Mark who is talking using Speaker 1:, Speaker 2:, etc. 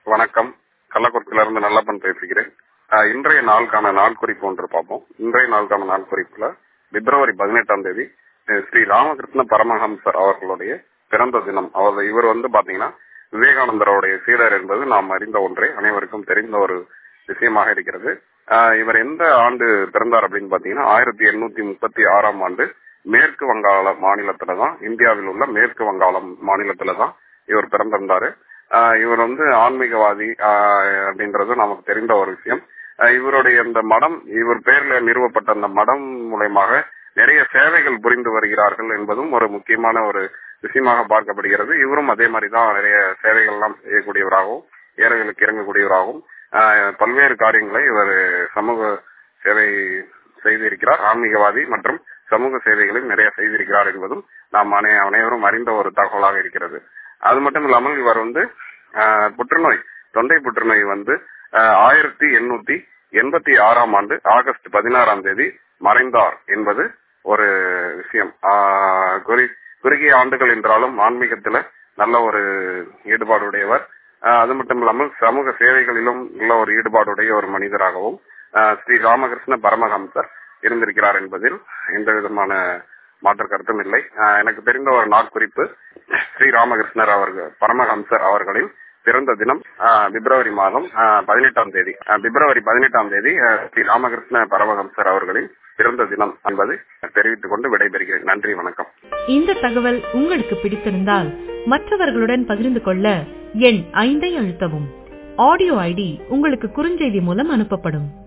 Speaker 1: வணக்கம். கள்ளக்குறிச்சியிலிருந்து நல்லப்பன் பேசுகிறேன். இன்றைய நாளுக்கான நாள் குறிப்பு ஒன்று பார்ப்போம். இன்றைய நாளுக்கான நாள் குறிப்புல பிப்ரவரி 18ஆம் தேதி ஸ்ரீ ராமகிருஷ்ண பரமஹம்சர் அவர்களுடைய பிறந்த தினம். இவர் பாத்தீங்கன்னா விவேகானந்தருடைய சீடர் என்பது நாம் அறிந்த ஒன்றே, அனைவருக்கும் தெரிந்த ஒரு விஷயமாக இருக்கிறது. இவர் எந்த ஆண்டு பிறந்தார் அப்படின்னு பாத்தீங்கன்னா 1836ஆம் ஆண்டு மேற்கு வங்காள மாநிலத்துலதான், இந்தியாவில் உள்ள மேற்கு வங்காளம் மாநிலத்துலதான் இவர் பிறந்திருந்தாரு. இவர் ஆன்மீகவாதி அப்படின்றது நமக்கு தெரிந்த ஒரு விஷயம். இவருடைய இந்த மடம், இவர் பேர்ல நிறுவப்பட்ட அந்த மடம் மூலமாக நிறைய சேவைகள் புரிந்து வருகிறார்கள் என்பதும் ஒரு முக்கியமான ஒரு விஷயமாக பார்க்கப்படுகிறது. இவரும் அதே மாதிரிதான் நிறைய சேவைகள் எல்லாம் செய்யக்கூடியவராகவும் ஏழைகளுக்கு இறங்கக்கூடியவராகவும் பல்வேறு காரியங்களை இவர் சமூக சேவை செய்திருக்கிறார். ஆன்மீகவாதி மற்றும் சமூக சேவைகளையும் நிறைய செய்திருக்கிறார் என்பதும் நாம் அனைவரும் அறிந்த ஒரு தகவலாக இருக்கிறது. அது மட்டும் இல்லாமல் இவர் புற்றுநோய், தொண்டை புற்றுநோய் 1886ஆம் ஆண்டு ஆகஸ்ட் 16ஆம் தேதி மறைந்தார் என்பது ஒரு விஷயம். குறுகிய ஆண்டுகள் என்றாலும் ஆன்மீகத்துல நல்ல ஒரு ஈடுபாடுடையவர். அது மட்டும் இல்லாமல் சமூக சேவைகளிலும் நல்ல ஒரு ஈடுபாடுடைய ஒரு மனிதராகவும் ஸ்ரீ ராமகிருஷ்ண பரமஹம்சர் இருந்திருக்கிறார் என்பதில் எந்த விதமான மாற்று கருத்தும் இல்லை. எனக்கு தெரிந்த ஒரு நாட்குறிப்பு, ஸ்ரீ ராமகிருஷ்ணர் பரமஹம்சர் அவர்களின் பிறந்த தினம் பிப்ரவரி மாதம் 18ஆம் தேதி. பிப்ரவரி 18ஆம் தேதி ஸ்ரீ ராமகிருஷ்ண பரமஹம்சர் அவர்களின் பிறந்த தினம் என்பதை தெரிவித்துக் கொண்டு விடைபெறுகிறேன். நன்றி, வணக்கம்.
Speaker 2: இந்த தகவல் உங்களுக்கு பிடித்திருந்தால் மற்றவர்களுடன் பகிர்ந்து கொள்ள எண் 5 அழுத்தவும். ஆடியோ ஐடி உங்களுக்கு குறுஞ்செய்தி மூலம் அனுப்பப்படும்.